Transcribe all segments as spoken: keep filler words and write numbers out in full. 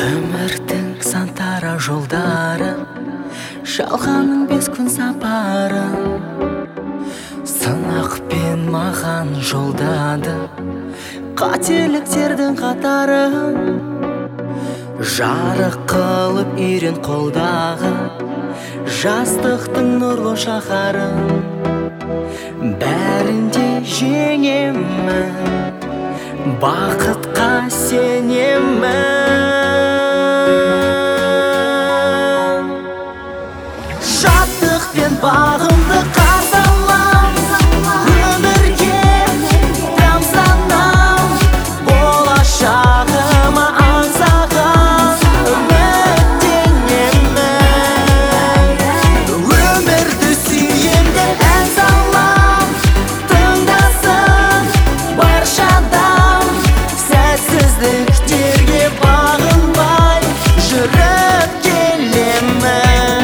Өмірдің сан тарау жолдары, жалғанның бес күн сапары, сынақпен маған жолдады қателіктердің қатарын. Жарық қылып үйрен қолдағы жастықтың нұрлы шаһарын. Бәрінде жеңемін, бақытқа сенемін. Шаттықпен бағымды қарсы алам, өмірге тамсанам, болашағыма аңсаған үміттенемін. Өмірді сүйемін, ән салам, тыңдасын барша адам. Сәтсіздіктерге бағынбай жүріп келемін.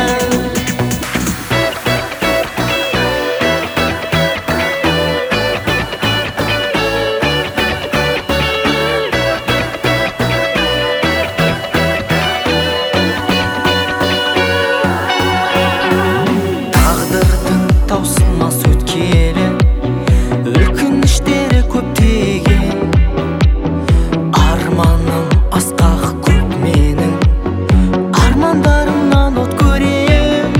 Таусылмас өткелі өкініштері көптеген, арманым асқақ көп менің, армандарымнан от көрем.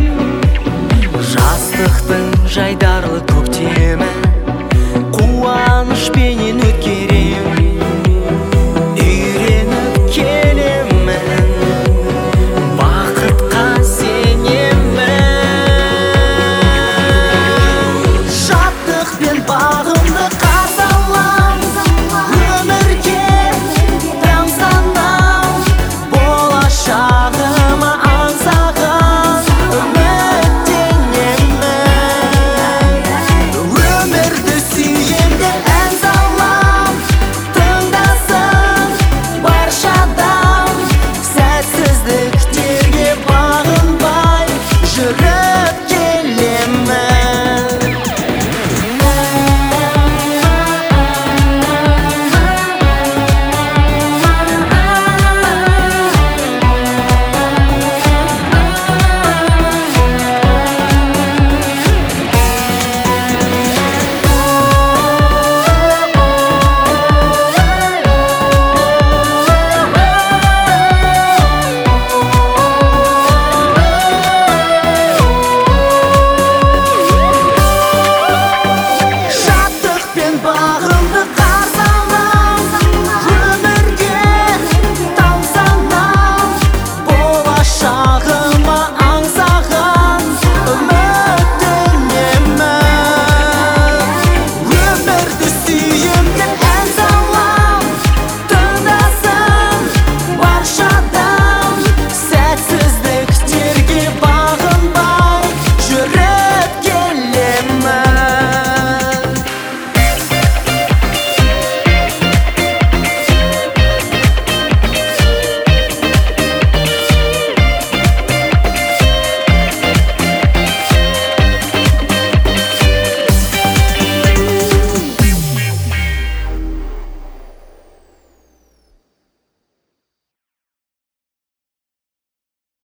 Жастықтың жайдарлы көктемі қуанышпен